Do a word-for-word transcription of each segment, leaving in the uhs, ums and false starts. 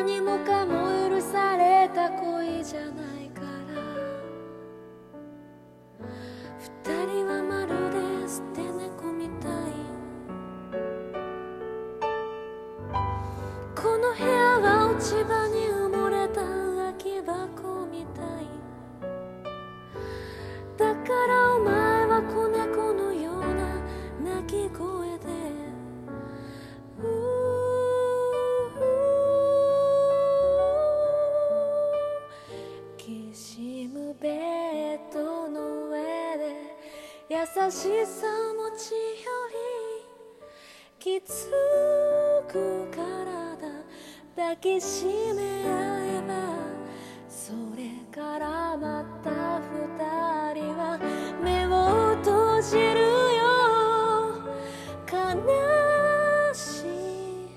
何もかも許された恋じゃないから、二人はまるで捨て猫みたい。この部屋は落ち葉に埋もれた空き箱みたい。だからお前は子猫のような鳴き声でうーきしむベッドの上で優しさ持ちよりきつく体抱きしめ合えば、それからまた二人は目を閉じるよ。悲しい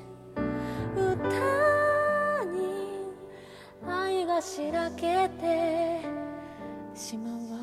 歌に愛がしらけてしまうわ。